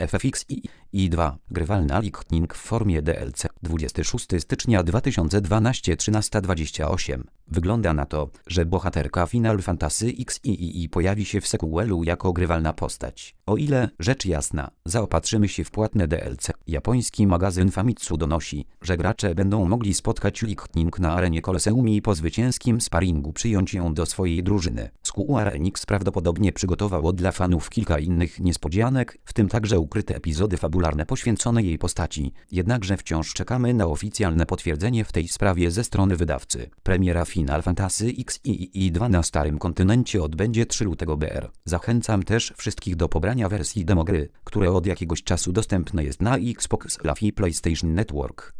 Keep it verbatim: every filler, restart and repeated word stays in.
F F X I I dwa. Grywalna Lightning w formie D L C. dwudziestego szóstego stycznia dwa tysiące dwunastego trzynaста dwadzieścia osiem. Wygląda na to, że bohaterka Final Fantasy X I I pojawi się w sequelu jako grywalna postać. O ile, rzecz jasna, zaopatrzymy się w płatne D L C. Japoński magazyn Famitsu donosi, że gracze będą mogli spotkać Lightning na arenie Koloseum i po zwycięskim sparingu przyjąć ją do swojej drużyny. Square Enix prawdopodobnie przygotowało dla fanów kilka innych niespodzianek, w tym także ukryte epizody fabularne poświęcone jej postaci, jednakże wciąż czekamy na oficjalne potwierdzenie w tej sprawie ze strony wydawcy. Premiera Final Fantasy X I I dwa na starym kontynencie odbędzie trzeciego lutego B R. Zachęcam też wszystkich do pobrania wersji demo gry, które od jakiegoś czasu dostępne jest na Xbox Live i PlayStation Network.